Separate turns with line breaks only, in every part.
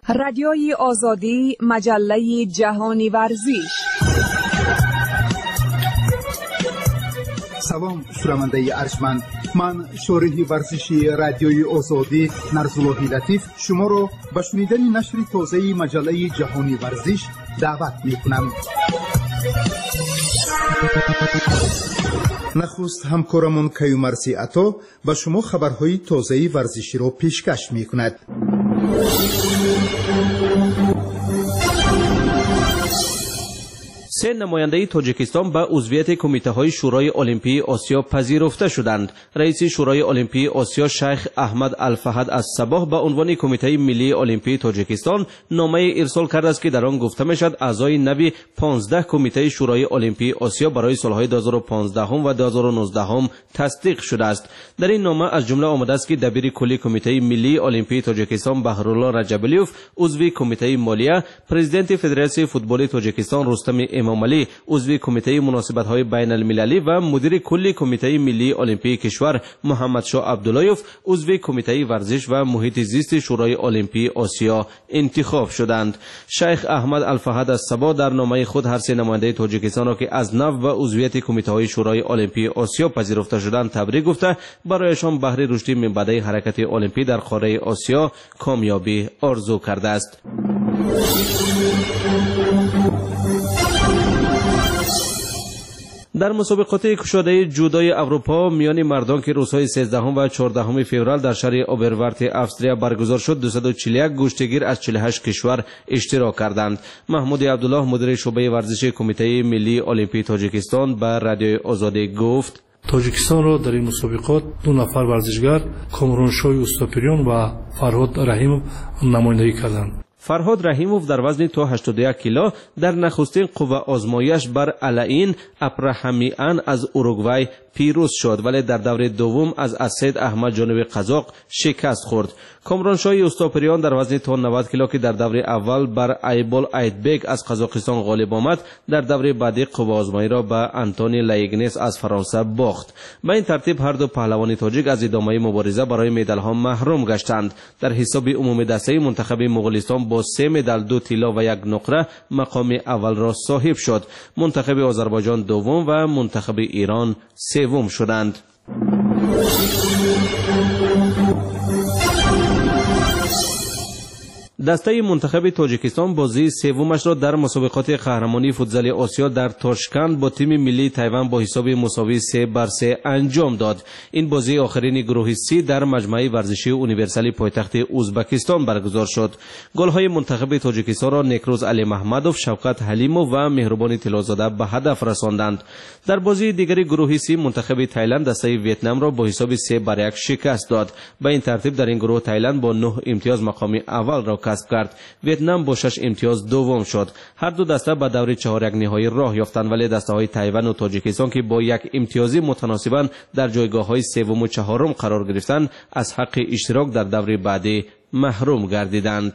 رادیوی آزادی، مجله جهانی ورزش.
سلام شنونده ارجمند، من شارح ورزشی رادیوی آزادی نرزالله لطیف شما را به شنیدن نشر تازه مجله جهانی ورزش دعوت می‌کنم. نخست همکارمون کیومرثی عطا به شما خبرهای تازه ورزشی را پیشکش می‌کند.
سه نماینده تاجیکستان به عضویت کمیته شورای المپی آسیا پذیرفته شدند. رئیس شورای المپی آسیا شیخ احمد الفهد از صباح به عنوان کمیته ملی المپی تاجیکستان نامه ارسال کرده است که در آن گفته میشد اعضای نوی 15 کمیته شورای المپی آسیا برای سالهای 2015 و 2019 تصدیق شده است. در این نامه از جمله آمده است که دبیر کلی کمیته ملی المپی تاجیکستان بهرالله رجبلیوف، عضو کمیته مالیه، پرزیدنت فدراسیون فوتبال تاجیکستان رستم امام علی، عضو کمیته مناسبت‌های بین المللی و مدیر کلی کمیته ملی المپی کشور محمد شاه عبداللهیف، عضو کمیته ورزش و محیط زیست شورای المپی آسیا انتخاب شدند. شیخ احمد الفهد از صبا در نامه خود هر سه نماینده تاجیکستان را که از نو و عضویت کمیته‌های شورای المپی آسیا پذیرفته شدند تبریک گفته برایشان بهره رشد منبع حرکت المپی در قاره آسیا کامیابی آرزو کرده است. در مسابقات کشاده جودوی اروپا میان مردان که روزهای 13 و 14 فوریه در شهر اوبرورت افستریا برگزار شد 241 گشتگیر از 48 کشور اشتراک کردند. محمود عبدالله مدیر شعبه ورزشی کمیته ملی المپی تاجیکستان به رادیوی آزادی گفت
تاجیکستان را در این مسابقات دو نفر ورزشگر کامرانشاه اوستاپریان و فرهاد رحیموف نمایندگی کردند.
فرهاد رحیموف در وزن تا 81 کیلو در نخستین قوه آزمایش بر علائین ابراهیمیان از اوروگوئه پیروز شد، ولی در دور دوم از اسد احمد جانب قزاق شکست خورد. کامرانشاه اوستاپریان در وزن تا 90 کیلو که در دور اول بر ایبال ایدبگ از قزاقستان غالب آمد، در دور بعدی قوه آزمایی را به انتونی لایگنس از فرانسه باخت. به این ترتیب هر دو پهلوان تاجیک از ادامه مبارزه برای مدال ها محروم گشتند. در حساب عمومی دسته منتخب مغولستان با 3 مدال 2 طلا و 1 نقره مقام اول را صاحب شد. منتخب آذربایجان دوم و منتخب ایران سوم شدند. دسته منتخب تاجیکستان بازی سومش را در مسابقات قهرمانی فوتزال آسیا در تاشکند با تیم ملی تایوان با حساب مساوی 3-3 انجام داد. این بازی آخرین گروه سی در مجمع ورزشی یونیورسال پایتخت ازبکستان برگزار شد. گل‌های منتخب تاجیکستان را نیکروز علی محمدوف، شوکت حلیموف و مهربان طلازاده به هدف رساندند. در بازی دیگری گروه سی منتخب تایلند دسته ویتنام را با حساب 3-1 شکست داد. به این ترتیب در این گروه تایلند با 9 امتیاز مقام اول را کسب کرد. ویتنام با 6 امتیاز دوم شد. هر دو دسته به دور 4 نهایی راه یافتند، ولی دسته‌های تایوان و تاجیکستان که با 1 امتیازی متناسباً در جایگاه‌های سوم و چهارم قرار گرفتند از حق اشتراک در دور بعدی محروم گردیدند.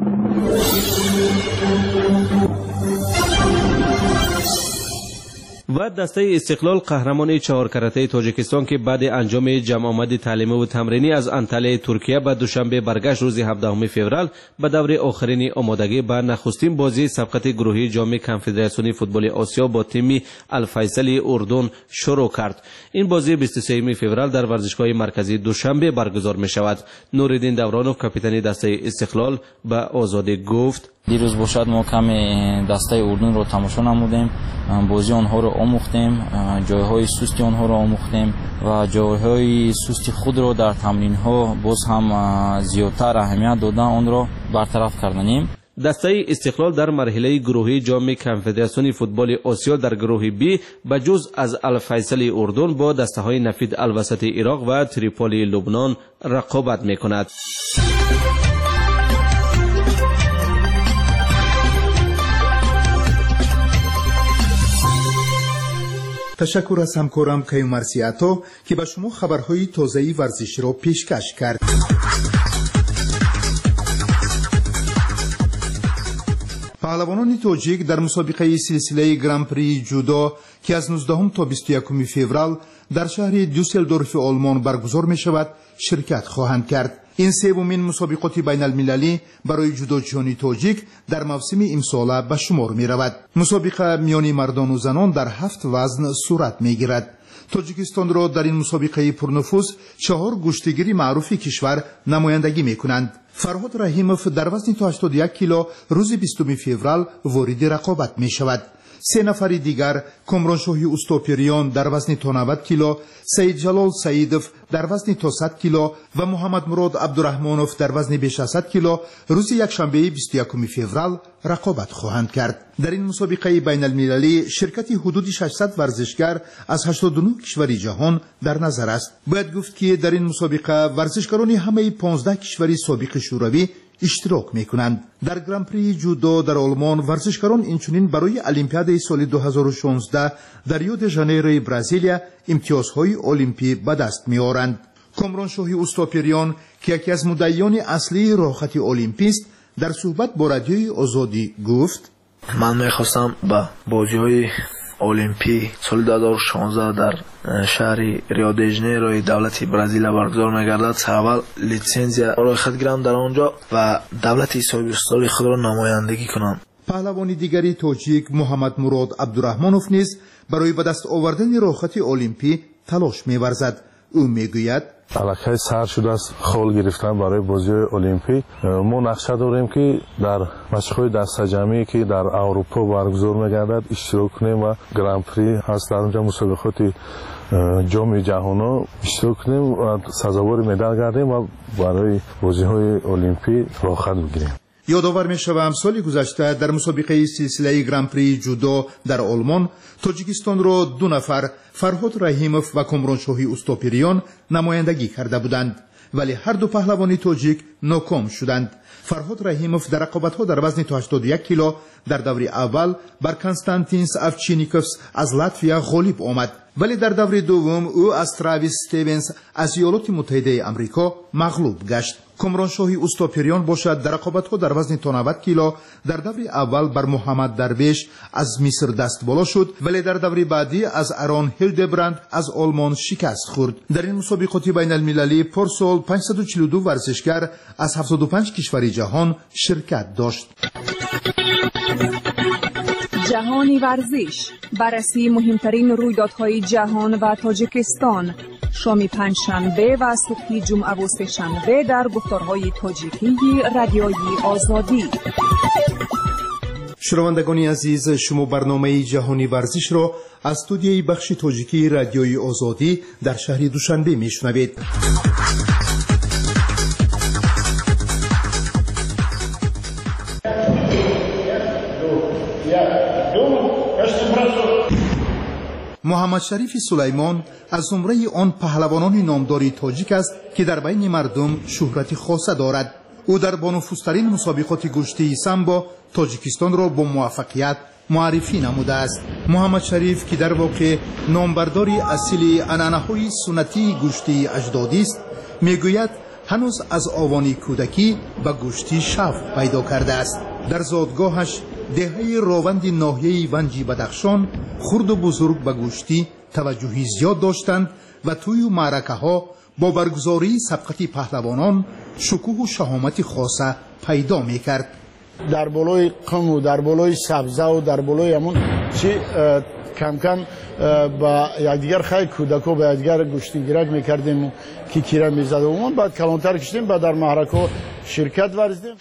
و دسته استقلال قهرمان 4 کرته تاجیکستان که بعد انجام جمع آمد تعلیمی و تمرینی از انطالیه ترکیه به دوشنبه برگشت روز 17 فوریه به دور آخرین آمادگی به نخستین بازی سبقت گروهی جام کنفدراسیون فوتبال آسیا با تیم الفیصلی اردن شروع کرد. این بازی 23 فوریه در ورزشگاه مرکزی دوشنبه برگزار می شود. نوردین دورانوف کاپیتان دسته استقلال به آزادی گفت
دیروز باشد ما کمی دسته اردن رو تماشا نمودیم، بازی آنها رو آموختیم، جایهای سستی آنها رو آموختیم و جایهای سستی خود رو در تمرین ها باز هم زیادتر اهمیت دادن آن را برطرف کردیم.
دسته استقلال در مرحله گروهی جام کنفدراسیون فوتبال آسیا در گروه بی بجز از الفیصلی اردن با دسته های نفید الوسط عراق و تریپولی لبنان رقابت میکند.
تشکر از همکارم کیومرثی عطا که به شما خبرهای تازه ورزشی را پیشکش کرد. پهلوانان تاجیک در مسابقه سلسله گران پری جودو که از 19 تا 21 فوریه در شهر دوسلدورف آلمان برگزار می شود شرکت خواهند کرد. این سومین مسابقات بین المللی برای جودو جهانی تاجیک در موسم امسال به شمار می رود. مسابقه میان مردان و زنان در 7 وزن صورت می گیرد. تاجیکستان را در این مسابقه پرنفوذ 4 گشتیگیر معروف کشور نمایندگی می کنند. فرهاد رحیموف در وزن تا 81 کیلو روز 20 فوریه وارد رقابت می شود. 3 نفر دیگر کامرانشاهی اوستاپیریان در وزن تا 90 کیلو، سید جلال سعیدوف در وزن تا 100 کیلو و محمد مراد عبدالرحمانوف در وزن بیش از 100 کیلو روز یکشنبه 21 فوریه رقابت خواهند کرد. در این مسابقه بین المللی شرکت حدود 600 ورزشگر از 89 کشور جهان در نظر است. باید گفت که در این مسابقه ورزشکاران همه 15 کشور سابق شوروی اشتراک میکنند. در گران پری جودو در آلمان ورزشکاران اینچنین برای المپیاد سال 2016 در ریو د ژانیروی برزیلیا امتیازهای المپی به دست میآورند. کامرانشاهی اوستاپیریان که یکی از مدعیان اصلی راهخط المپی است در صحبت با رادیوی آزادی گفت:
من میخواستم به بازی‌های المپی سال 2016 در شهر ریو د ژانیروی دولت برزیل برگزار می‌گردد. اول لیسانسیا برای خود گرفتم در آنجا و دولت صاحب استاد خود را نمایندگی کنم.
پهلوان دیگری تاجیک محمد مراد عبدالرحمانوف نیز برای به دست آوردن راهخط المپی تلاش می‌ورزد. او میگوید:
علاقه سر شده است خال گرفتن برای بازی المپی. ما نقشه داریم که در مشق‌های دسته جمعی که در اروپا برگزار می‌گردد اشتراک کنیم و گران پری هست در اونجا مسابقات جام جهانی اشتراک کنیم و سزاوار مدال گردیم و برای بازی‌های المپی راهخط بگیریم.
یادآور می‌شوم سال گذشته در مسابقه سلسله گران پری جودو در آلمان تاجیکستان را 2 نفر فرهاد رحیموف و کامرانشاهی اوستاپیریان نمایندگی کرده بودند، ولی هر دو پهلوان تاجیک ناکام شدند. فرهاد رحیموف در رقابت‌ها در وزن تا 81 کیلو در دور اول بر کنستانتینس اوچینیکوف از لاتویا غالب آمد، ولی در دور دوم او از تراویس استیونز از ایالات متحده آمریکا مغلوب گشت. کامرانشاهی اوستاپیریان باشد در رقابت‌ها در وزن تا 90 کیلو در دور اول بر محمد درویش از مصر دست بالا شد، ولی در دور بعدی از ارون هیلدبراند از آلمان شکست خورد. در این مسابقات بین المللی پارسال 542 ورزشگر از 75 کشور جهان شرکت داشت.
جهانی ورزش، بررسی مهمترین رویدادهای جهان و تاجیکستان، شام پنجشنبه و صبح جمعه و سه‌شنبه در گفتارهای تاجیکی رادیوی آزادی.
شنوندگان عزیز، شما برنامه جهانی ورزش را از استودیوی بخش تاجیکی رادیوی آزادی در شهر دوشنبه میشنوید. محمد شریف سلیمان از زمره آن پهلوانان نامدار تاجیک است که در بین مردم شهرت خاصه دارد. او در بانفوذترین مسابقات گشتی سامبو تاجیکستان را با موفقیت معرفی نموده است. محمد شریف که در واقع نامبرداری اصیل عنعنه‌های سنتی گشتی اجدادی است، میگوید هنوز از آوان کودکی به گشتی شوق پیدا کرده است. در زادگاهش دهه راوند ناحیه ونجی بدخشان خرد و بزرگ به گشتی توجهی زیاد داشتند و توی معرکه ها با برگزاری سبقت پهلوانان شکوه و شهامت خاصه پیدا میکرد.
در بالای قم و در بالای سبزه و در بالای همون چی کم کم با یکدیگر خیلی کودکو با یکدیگر گشتیگیرک میکردیم که کیره میزد و اون بعد کلانتر کشتیم بعد در محرکه شرکت ورزیدیم.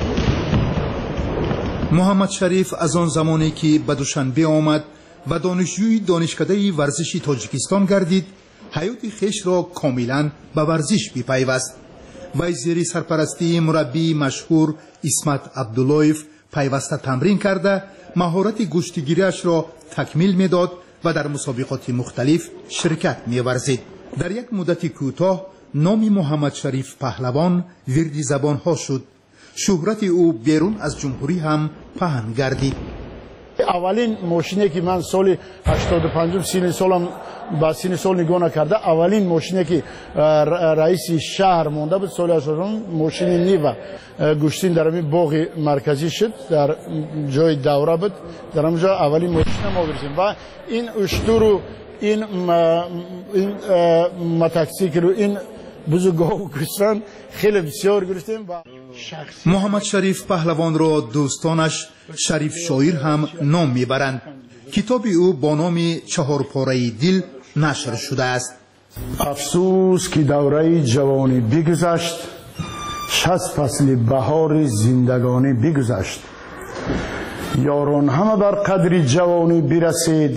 محمد شریف از آن زمانی که به دوشنبه آمد و دانشجوی دانشکده ورزشی تاجیکستان گردید، حیات خویش را کاملا به ورزش بپیوست. وی زیر سرپرستی مربی مشهور اسمت عبداللهیف پیوسته تمرین کرده مهارت گشتیگیریش را تکمیل میداد و در مسابقات مختلف شرکت می‌ورزید. در یک مدت کوتاه نام محمد شریف پهلوان ورد زبان‌ها شد. شهرت او بیرون از جمهوری هم پهن گردید.
اولین ماشینی که من سال 85 سین سالم با سین سال نگاه نکرده، اولین ماشینی که رئیس شهر مونده بود سال 80 ماشین نیو گشتین در همین باغ مرکزی شد، در جای دوره بود، در اونجا اولین ماشین ما گرفتیم و این اشتر و این متاکسیکل و این بزرگوار گوسفند خیلی بسیار گرفتیم. و
محمد شریف پهلوان را دوستانش شریف شاعر هم نام میبرند. کتاب او با نام 4 پاره دل نشر شده است.
افسوس که دوره جوانی بگذشت، 60 فصل بهار زندگانی بگذشت. یاران همه بر قدر جوانی برسید،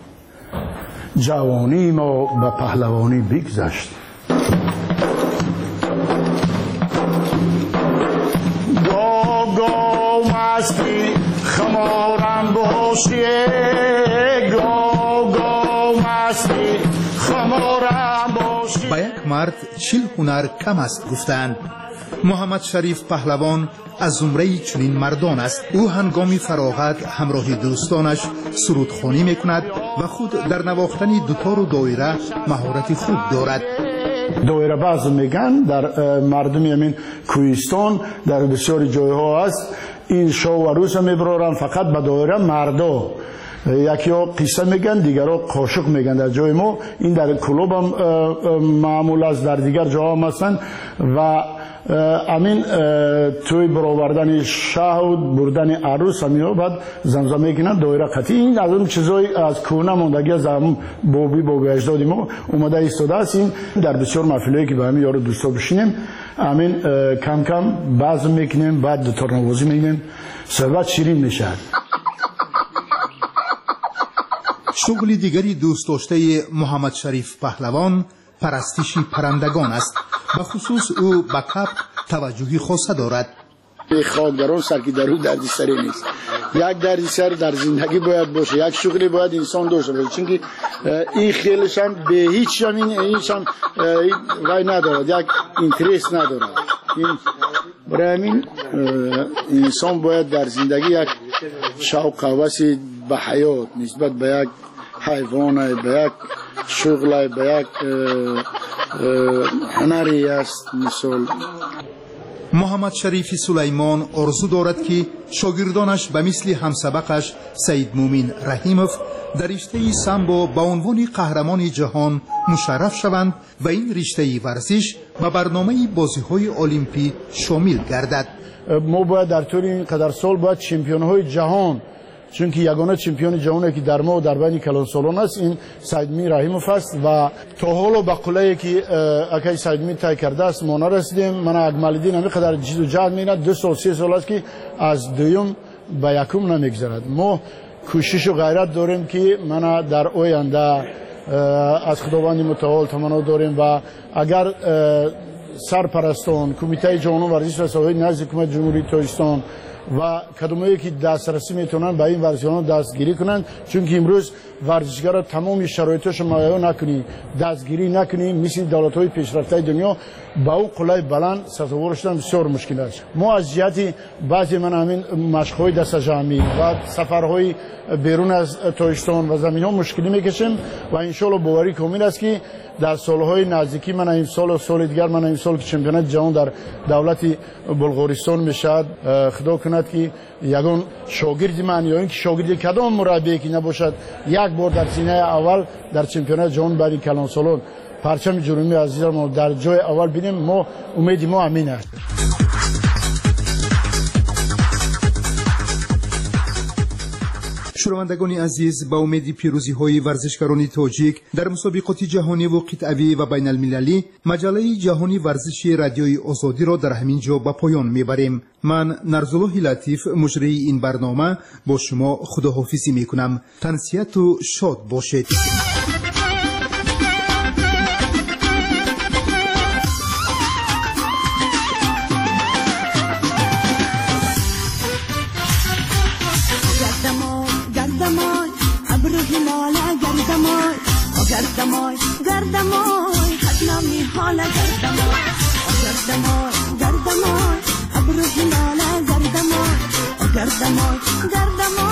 جوانی ما به پهلوانی بگذشت. گو مستی خمارم باشیه، گو مستی خمارم باشیه.
با یک مرد 40 هنر کم است گفتند. محمد شریف پهلوان از زمره چنین مردان است. او هنگام فراغت همراه دوستانش سرودخوانی میکند و خود در نواختن دوتار و دایره مهارت خوب دارد.
دایره باز میگن در مردم همین کوهستان در بسیاری جایها است. این شو و روز میبرارن فقط به دایره مردا. یکی ها قصه میگن، دیگر ها قاشق میگن. در جای ما این در کلوب هم معمول است، در دیگر جاها هم هستن. و امین توی برآوردن شهود بردن عروس همین بعد زمزمه کنن دایره قطعی. این از اون چیزای از کهنه ماندگی از هم بابی اجداد ما اومده ایستاده است. این در بسیار محفلایی که به همین یارو دوستا بشینیم امین کم کم بعض میکنیم، بعد دو ترنوازی میکنیم، صحبت شیرین میشه.
شغل دیگری دوست داشته محمد شریف پهلوان پرستش پرندگان است. به خصوص او به کپ توجهی خاصه دارد.
خاکداران سرکی درو دردسری نیست. یک دردسر در زندگی باید باشه، یک شغلی باید انسان داشته باشه، چون که این خیلیش هم به هیچ هم وای ندارد، یک اینترست ندارد. برای همین انسان باید در زندگی یک شوق و هوس به حیات نسبت به یک حیوان، به یک شغل، به یک هنری است. مثال
محمد شریف سلیمان آرزو دارد که شاگردانش به مثل همسبقش سید مومین رحیموف در رشته سامبو به عنوان قهرمان جهان مشرف شوند و این رشته ورزش به برنامه بازی‌های المپی شامل گردد.
ما باید در طول این قدر سال باید چمپیون‌های جهان، چون که یگانه چمپیون جهانی که در ما و در بین کلان سالان است این سید مومین رحیموف است و تا حالا به قله‌ای که اکی سید مومین طی کرده است ما نرسیدیم. من اکمال‌الدین همین قدر جد و جهد می‌کند 2 سال 3 سال است که از دوم به یکم نمیگذرد. ما کوشش و غیرت داریم که من در آینده از خداوند متعال تمنا داریم و اگر سرپرستان کمیته جهانی ورزش و رسانه‌های نزد حکومت جمهوری تاجیکستان و کدومایی که دسترسی میتونن به این ورزشگران دستگیری کنن، چون که امروز ورزشگر تمام شرایطش مهیا نکنی، دستگیری نکنی، مثل دولت‌های پیشرفته دنیا با اون قله بلند سازگار شدن بسیار مشکل است. ما از جهت بعضی من همین مشق‌های دست جمعی و سفرهای بیرون از تاجیکستان و زمین‌ها مشکلی میکشیم و ان شاء الله باوری کامل است که در سالهای نزدیکی من این سال و سال دیگر من این سال که چمپیونات جهان در دولت بلغارستان میشد، خدا کند که یگان شاگرد من یا اینکه شاگرد کدام مربی که نباشد یک بار در سینه اول در چمپیونات جهان برای کلان سالان پرچم جرمی عزیز ما در جای اول بینیم. ما امید ما امین است.
شنوندگان عزیز، با امید پیروزی های ورزشکاران تاجیک در مسابقات جهانی و قطعی و بین المللی، مجله جهانی ورزشی رادیوی آزادی را در همین جا به پایان میبریم. من نرزالله لطیف مجری این برنامه با شما خداحافظی میکنم. تنسیت و شاد باشید.
گردمای خدنامی حالا گردمای ابرو هلاله گردمای